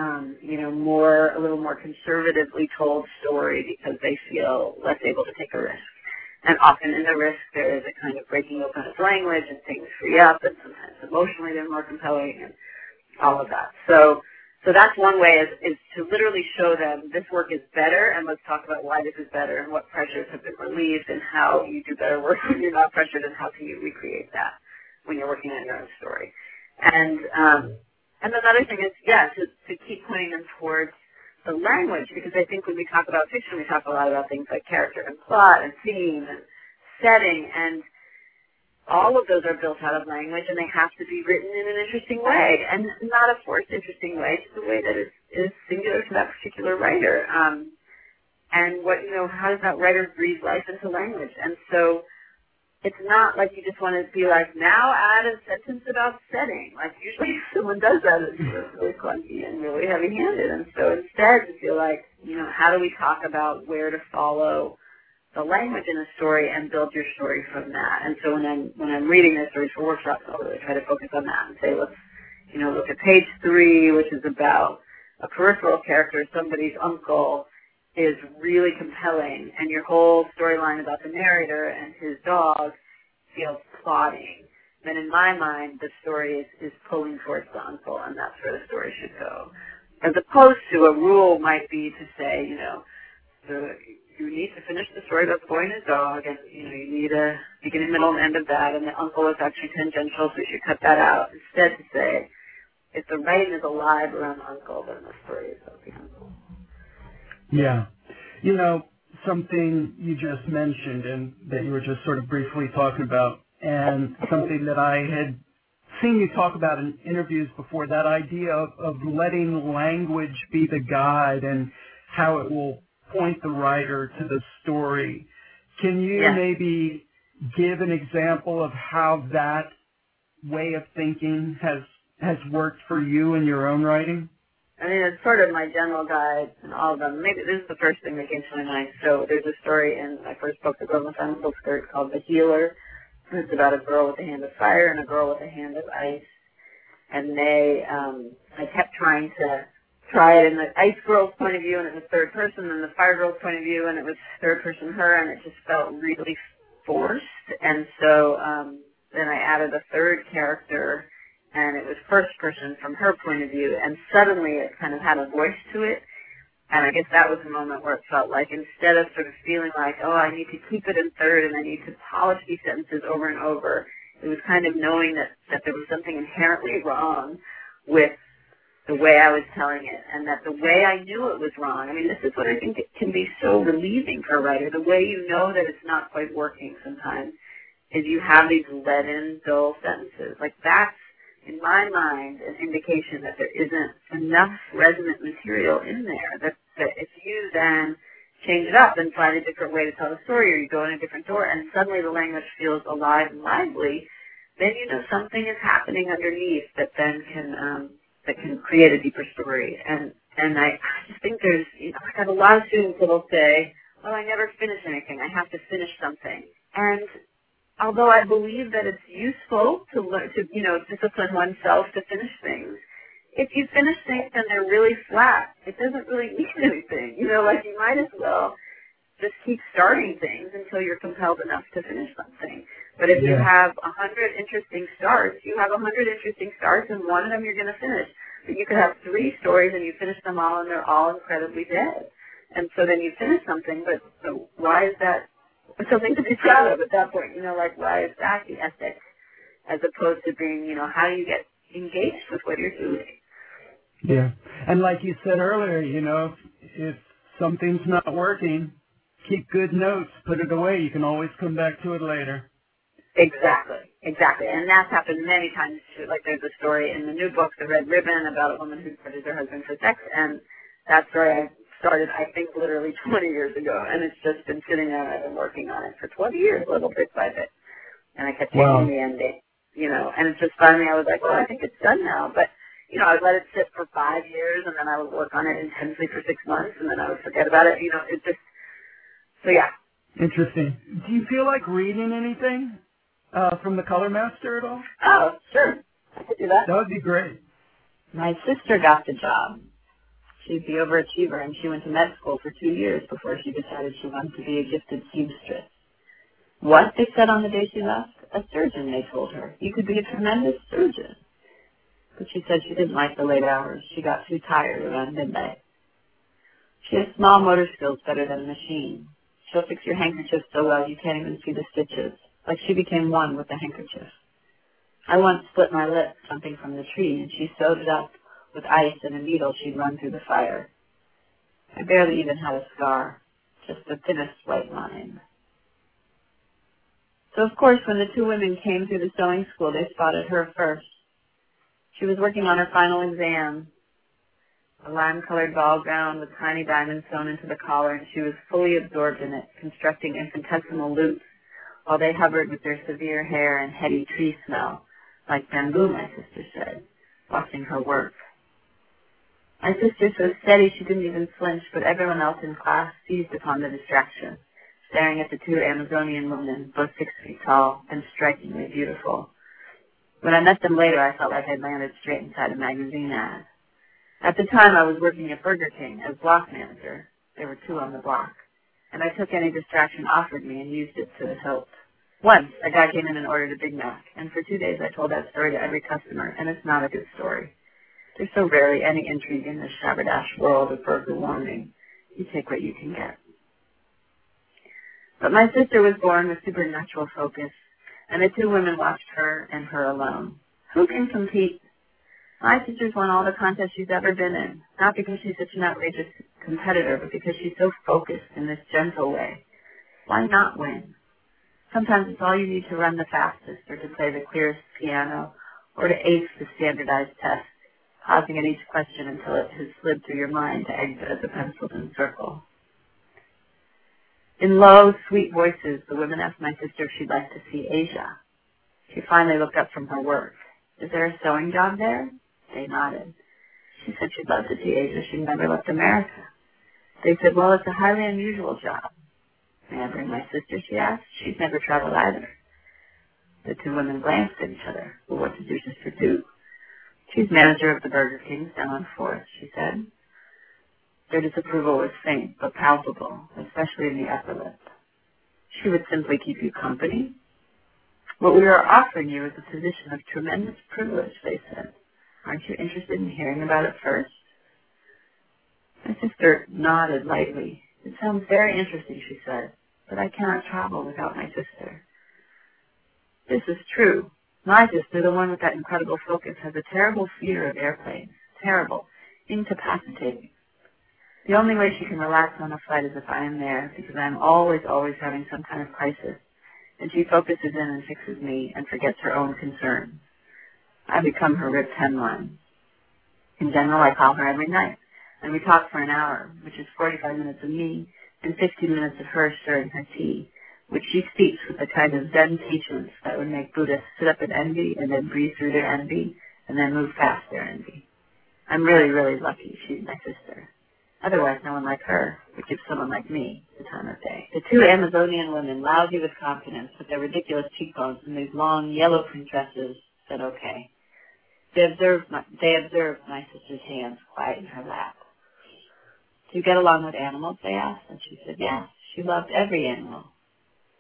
a little more conservatively told story because they feel less able to take a risk. And often in the risk, there is a kind of breaking open of language and things free up, and sometimes emotionally they're more compelling and all of that. So that's one way is to literally show them this work is better, and let's talk about why this is better and what pressures have been relieved and how you do better work when you're not pressured and how can you recreate that when you're working on your own story. And another thing is, to keep pointing them towards the language, because I think when we talk about fiction, we talk a lot about things like character and plot and theme and setting, and all of those are built out of language, and they have to be written in an interesting way, and not a forced interesting way, just a way that is singular to that particular writer. And how does that writer breathe life into language? And so it's not like you just want to be like, now add a sentence about setting. Like usually if someone does that, it's really clunky and really heavy-handed. And so instead you feel like, how do we talk about where to follow the language in a story and build your story from that? And so when I'm reading their stories for workshops, I'll really try to focus on that and say, let's, look at page 3, which is about a peripheral character, somebody's uncle, is really compelling, and your whole storyline about the narrator and his dog feels plotting. Then in my mind, the story is pulling towards the uncle, and that's where the story should go. As opposed to a rule might be to say, you need to finish the story about the boy and his dog, and you need a beginning, middle, and end of that, and the uncle is actually tangential, so you should cut that out. Instead to say, if the writing is alive around the uncle, then the story is about the uncle. Yeah. Something you just mentioned and that you were just sort of briefly talking about, and something that I had seen you talk about in interviews before, that idea of letting language be the guide and how it will point the writer to the story. Can you maybe give an example of how that way of thinking has worked for you in your own writing? I mean, it's sort of my general guide in all of them. Maybe this is the first thing that came to my mind. So there's a story in my first book, The Girl with the Hand of Skirt, called The Healer. It's about a girl with a hand of fire and a girl with a hand of ice. And I kept trying to try it in the ice girl's point of view, and it was third person, and the fire girl's point of view, and it was third person her, and it just felt really forced. And so then I added a third character, and it was first person from her point of view, and suddenly it kind of had a voice to it. And I guess that was a moment where it felt like instead of sort of feeling like, oh, I need to keep it in third and I need to polish these sentences over and over, it was kind of knowing that there was something inherently wrong with the way I was telling it, and that the way I knew it was wrong, I mean, this is what I think it can be so relieving for a writer, the way you know that it's not quite working sometimes, is you have these leaden, dull sentences. Like that's, in my mind, an indication that there isn't enough resonant material in there, that if you then change it up and find a different way to tell the story, or you go in a different door, and suddenly the language feels alive and lively, then you know something is happening underneath that then can create a deeper story. And I just think there's, I have a lot of students that will say, well, I never finish anything. I have to finish something. And although I believe that it's useful to learn to, discipline oneself to finish things, if you finish things and they're really flat, it doesn't really mean anything. You might as well just keep starting things until you're compelled enough to finish something. But if you have 100 interesting starts, you have 100 interesting starts, and one of them you're going to finish. But you could have 3 stories, and you finish them all, and they're all incredibly dead. And so then you finish something, but so why is that something to be proud of at that point? You know, like, why is that the ethic, as opposed to being, you know, how you get engaged with what you're doing? Yeah. And like you said earlier, you know, if something's not working, keep good notes, put it away. You can always come back to it later. Exactly. And that's happened many times, too. Like, there's a story in the new book, The Red Ribbon, about a woman who murdered her husband for sex, and that story I started, I think, literally 20 years ago, and it's just been sitting there, and I've been working on it for 20 years, little bit by bit. And I kept changing the ending, you know, and it's just finally I was like, well, I think it's done now. But, you know, I would let it sit for 5 years, and then I would work on it intensely for 6 months, and then I would forget about it. You know, it just, so yeah. Interesting. Do you feel like reading anything from the Color Master at all? Oh, sure. I could do that. That would be great. My sister got the job. She's the overachiever, and she went to med school for 2 years before she decided she wanted to be a gifted seamstress. What, they said on the day she left? A surgeon, they told her. You could be a tremendous surgeon. But she said she didn't like the late hours. She got too tired around midnight. She has small motor skills better than a machine. She'll fix your handkerchief so well you can't even see the stitches, like she became one with the handkerchief. I once split my lip jumping from the tree, and she sewed it up with ice and a needle she'd run through the fire. I barely even had a scar, just the thinnest white line. So, of course, when the 2 women came through the sewing school, they spotted her first. She was working on her final exam, a lime-colored ball gown with tiny diamonds sewn into the collar, and she was fully absorbed in it, constructing infinitesimal loops while they hovered with their severe hair and heady tree smell, like bamboo, my sister said, watching her work. My sister so steady she didn't even flinch, but everyone else in class seized upon the distraction, staring at the 2 Amazonian women, both 6 feet tall and strikingly beautiful. When I met them later, I felt like I'd landed straight inside a magazine ad. At the time, I was working at Burger King as block manager. There were 2 on the block. And I took any distraction offered me and used it to the hilt. Once, a guy came in and ordered a Big Mac, and for 2 days I told that story to every customer, and it's not a good story. There's so rarely any intrigue in this shabberdash world of burger warming. You take what you can get. But my sister was born with supernatural focus, and the 2 women watched her and her alone. Who can compete? My sister's won all the contests she's ever been in, not because she's such an outrageous competitor, but because she's so focused in this gentle way. Why not win? Sometimes it's all you need to run the fastest, or to play the clearest piano, or to ace the standardized test, pausing at each question until it has slid through your mind to exit as a penciled in circle. In low, sweet voices, the women asked my sister if she'd like to see Asia. She finally looked up from her work. Is there a sewing job there? They nodded. She said she'd love to see Asia. She'd never left America. They said, well, it's a highly unusual job. May I bring my sister, she asked. She's never traveled either. The 2 women glanced at each other. Well, what does your sister do? She's manager of the Burger Kings down on 4th, she said. Their disapproval was faint but palpable, especially in the upper lip. She would simply keep you company. What we are offering you is a position of tremendous privilege, they said. Aren't you interested in hearing about it first? My sister nodded lightly. It sounds very interesting, she said, but I cannot travel without my sister. This is true. My sister, the one with that incredible focus, has a terrible fear of airplanes. Terrible. Incapacitating. The only way she can relax on a flight is if I am there, because I am always having some kind of crisis, and she focuses in and fixes me and forgets her own concerns. I become her ripped hemline. In general, I call her every night, and we talk for an hour, which is 45 minutes of me and 15 minutes of her stirring her tea, which she speaks with the kind of Zen patience that would make Buddhists sit up in envy and then breathe through their envy and then move past their envy. I'm really, really lucky she's my sister. Otherwise, no one like her would give someone like me the time of day. The 2 Amazonian women, lousy with confidence, with their ridiculous cheekbones and these long yellow print dresses, said okay. They observed my sister's hands quiet in her lap. Do you get along with animals, they asked, and she said yes. She loved every animal.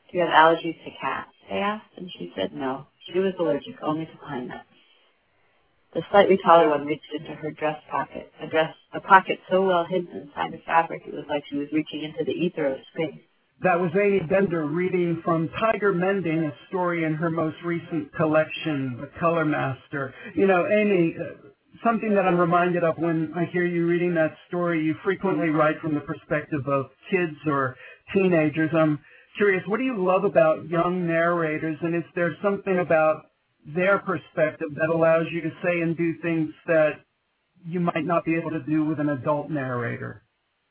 Do you have allergies to cats? I asked, and she said no. She was allergic only to pine nuts. The slightly taller one reached into her dress pocket, a pocket so well hidden inside the fabric it was like she was reaching into the ether of space. That was Amy Bender reading from Tiger Mending, a story in her most recent collection, The Color Master. You know, Amy, something that I'm reminded of when I hear you reading that story, you frequently write from the perspective of kids or teenagers. I'm curious, what do you love about young narrators, and is there something about their perspective that allows you to say and do things that you might not be able to do with an adult narrator?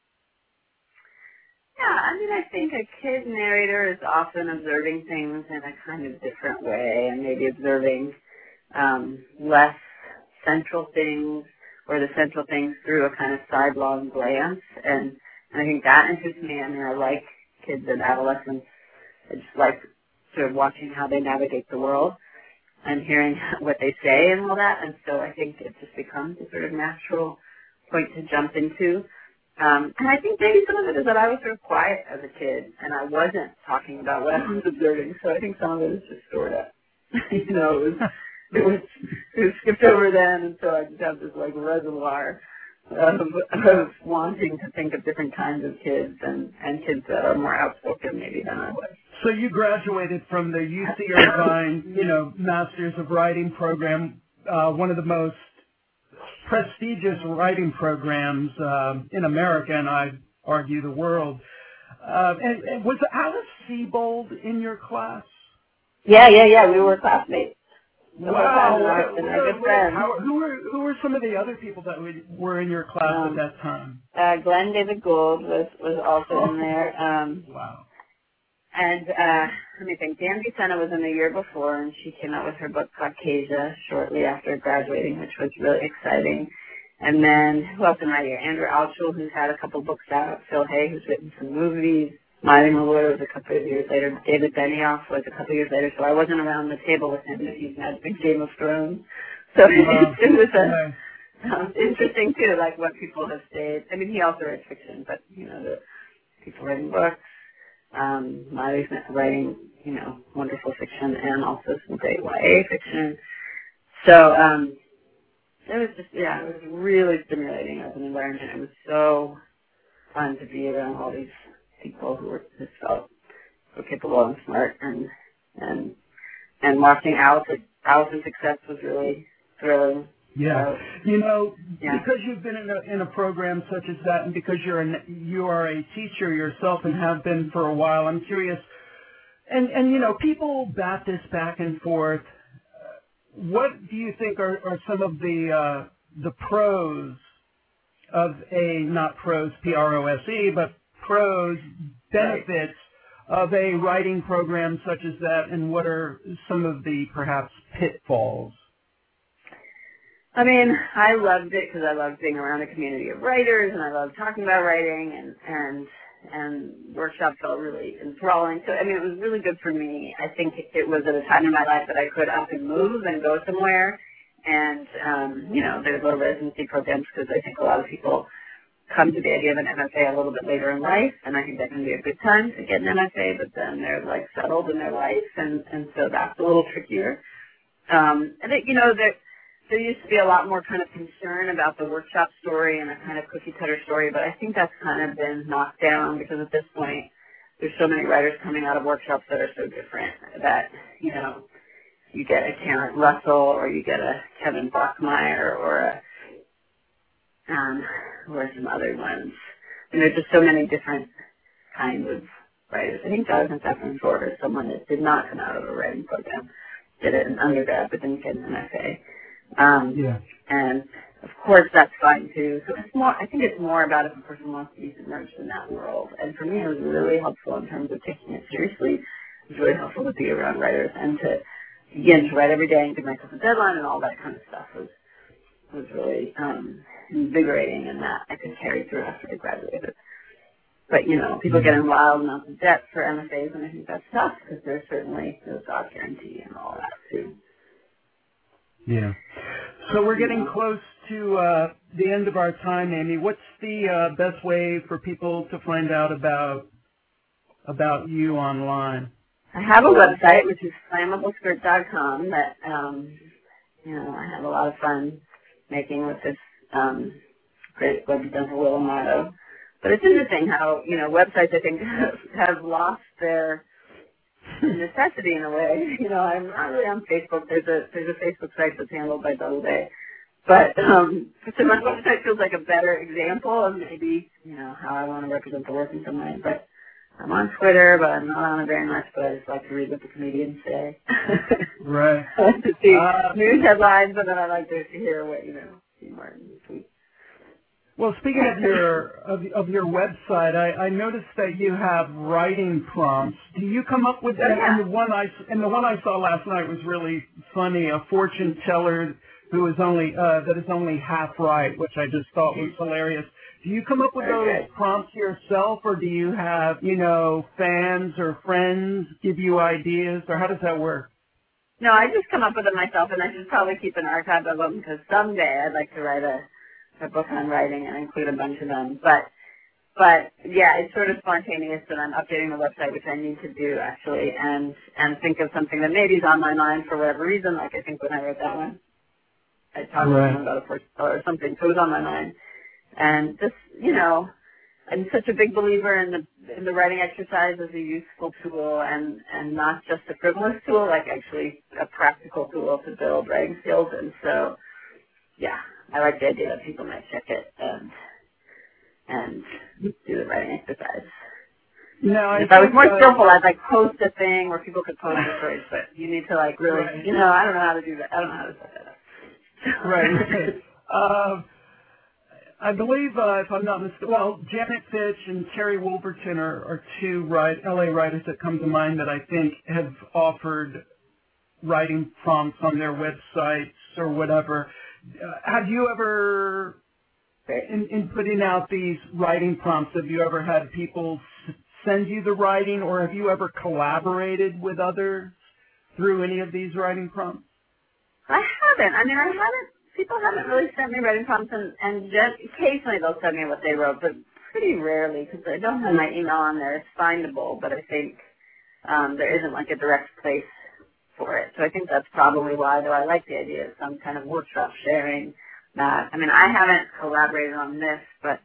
Yeah, I mean, I think a kid narrator is often observing things in a kind of different way and maybe observing less central things or the central things through a kind of sidelong glance. And I think that interests me. I mean, I like kids and adolescents. I just like sort of watching how they navigate the world and hearing what they say and all that. And so I think it just becomes a sort of natural point to jump into. And I think maybe some of it is that I was sort of quiet as a kid, and I wasn't talking about what I was observing. So I think some of it is just sort of, you know, it was skipped over then, and so I just have this like reservoir of wanting to think of different kinds of kids and kids that are more outspoken maybe than I was. So you graduated from the UC Irvine, you know, Masters of Writing program, one of the most prestigious writing programs in America, and I'd argue the world. And was Alice Sebold in your class? Yeah. We were classmates. Wow. And our good friends. Who were some of the other people that were in your class at that time? Glenn David Gould was also in there. Wow. And let me think, Dan Bucena was in the year before, and she came out with her book Caucasia shortly after graduating, which was really exciting. And then, who else in my year? Andrew Altschul, who's had a couple books out. Phil Hay, who's written some movies. Miley Malloy was a couple of years later. David Benioff was a couple of years later. So I wasn't around the table with him, but he's had big Game of Thrones. So it was interesting, too, like what people have stayed. I mean, he also writes fiction, but, you know, the people writing books. Miley's writing, you know, wonderful fiction and also some great YA fiction. So it was just, it was really stimulating as an environment. It was so fun to be around all these people who just felt so capable and smart, and watching Allison's success was really thrilling. Yeah, you know, because you've been in a program such as that, and because you are a teacher yourself and have been for a while, I'm curious. And you know, people bat this back and forth. What do you think are some of the pros of not pros, P-R-O-S-E, but pros, benefits of a writing program such as that, and what are some of the perhaps pitfalls? I mean, I loved it because I loved being around a community of writers, and I loved talking about writing, and workshops felt really enthralling. So, I mean, it was really good for me. I think it was at a time in my life that I could up and move and go somewhere. And, you know, there's little residency programs because I think a lot of people come to the idea of an MFA a little bit later in life, and I think that can be a good time to get an MFA, but then they're, like, settled in their life, and so that's a little trickier. And, you know, there used to be a lot more kind of concern about the workshop story and a kind of cookie-cutter story, but I think that's kind of been knocked down because at this point there's so many writers coming out of workshops that are so different that, you know, you get a Karen Russell or you get a Kevin Bachmeyer or some other ones. And there's just so many different kinds of writers. I think Jonathan Safran Foer is someone that did not come out of a writing program, did it in undergrad but didn't get an MFA. And of course that's fine too. So I think it's more about if a person wants to be submerged in that world. And for me it was really helpful in terms of taking it seriously. It was really helpful to be around writers and to begin to write every day and give myself a deadline and all that kind of stuff was really invigorating, and that I could carry through after I graduated. But, you know, people get in wild amounts of debt for MFAs, and I think that's tough because there's certainly no job guarantee and all that too. Yeah. So we're getting close to the end of our time, Amy. What's the best way for people to find out about you online? I have a website, which is flammableskirt.com that, I have a lot of fun making with this great Representative Will motto. But it's interesting how, websites, I think, have lost their necessity in a way. I'm not really on Facebook. There's a Facebook site that's handled by Doubleday. But so my website feels like a better example of maybe, how I want to represent the work in some way. But I'm on Twitter, but I'm not on it very much, but I just like to read what the comedians say. Right. I like to see news headlines, and then I like to hear what, Steve Martin tweets. Well, speaking of your website, I noticed that you have writing prompts. Do you come up with that? Yeah. And the one I saw last night was really funny. A fortune teller who is that is only half right, which I just thought was hilarious. Do you come up with those prompts yourself, or do you have fans or friends give you ideas, or how does that work? No, I just come up with them myself, and I should probably keep an archive of them because someday I'd like to write a book on writing and include a bunch of them. But yeah, it's sort of spontaneous, and I'm updating the website, which I need to do actually, and think of something that maybe is on my mind for whatever reason. Like I think when I wrote that one, I talked to someone about a fortune teller or something, so it was on my mind. And just, I'm such a big believer in the writing exercise as a useful tool and not just a frivolous tool, like actually a practical tool to build writing skills. And so, yeah, I like the idea that people might check it and do the writing exercise. No, if I was more skillful, I'd post a thing where people could post their stories, but you need to really, I don't know how to do that. I don't know how to set that up. Right. I believe, if I'm not mistaken, Janet Fitch and Terry Wolverton are two LA writers that come to mind that I think have offered writing prompts on their websites or whatever. Have you ever, in putting out these writing prompts, have you ever had people send you the writing, or have you ever collaborated with others through any of these writing prompts? I haven't. People haven't really sent me writing prompts, and just occasionally they'll send me what they wrote, but pretty rarely because I don't have my email on there. It's findable, but I think there isn't a direct place for it. So I think that's probably why, though I like the idea of some kind of workshop sharing that. I haven't collaborated on this, but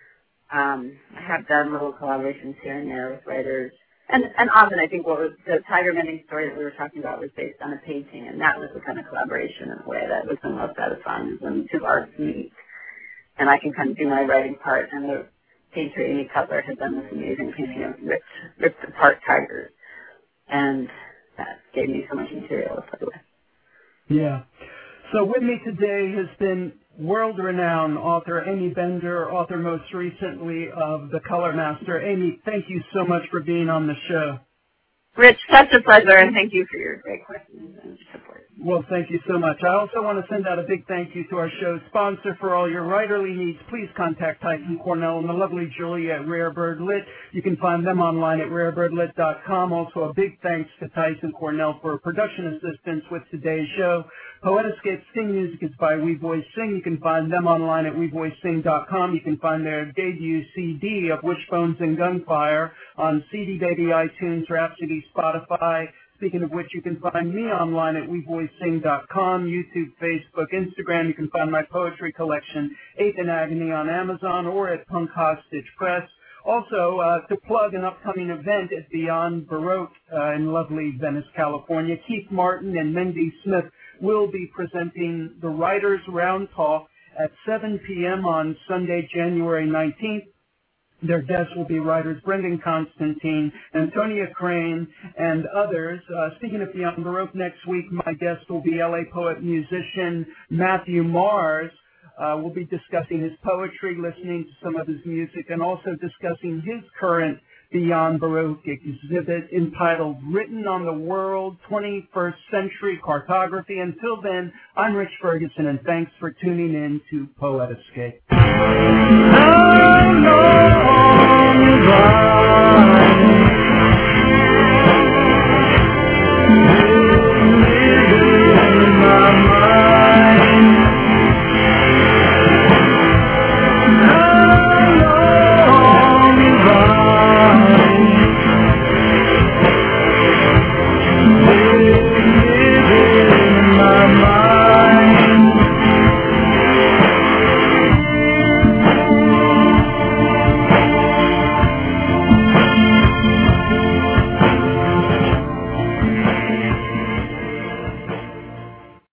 I have done little collaborations here and there with writers. And often I think what was the tiger mending story that we were talking about was based on a painting, and that was the kind of collaboration in a way that was the most satisfying, is when two arts meet. And I can kind of do my writing part, and the painter, Amy Cutler, had done this amazing painting of ripped apart tigers. And that gave me so much material to play with. Yeah. So with me today has been world-renowned author Amy Bender, author most recently of The Color Master. Amy, thank you so much for being on the show. Rich, such a pleasure, and thank you for your great questions and support. Well, thank you so much. I also want to send out a big thank you to our show's sponsor. For all your writerly needs, please contact Tyson Cornell and the lovely Julia at Rare Bird Lit. You can find them online at rarebirdlit.com. Also, a big thanks to Tyson Cornell for production assistance with today's show. Poetascape's theme music is by We Voice Sing. You can find them online at wevoicesing.com. You can find their debut CD of Wishbones and Gunfire on CD Baby, iTunes, Rhapsody, Spotify. Speaking of which, you can find me online at wevoicesing.com, YouTube, Facebook, Instagram. You can find my poetry collection, Eighth in Agony, on Amazon or at Punk Hostage Press. Also, to plug an upcoming event at Beyond Baroque in lovely Venice, California, Keith Martin and Mindy Smith will be presenting the Writers Round Talk at 7 p.m. on Sunday, January 19th. Their guests will be writers Brendan Constantine, Antonia Crane, and others. Speaking of Beyond Baroque, next week my guest will be LA poet-musician Matthew Mars. We'll be discussing his poetry, listening to some of his music, and also discussing his current Beyond Baroque exhibit entitled Written on the World, 21st Century Cartography. Until then, I'm Rich Ferguson, and thanks for tuning in to Poetascape.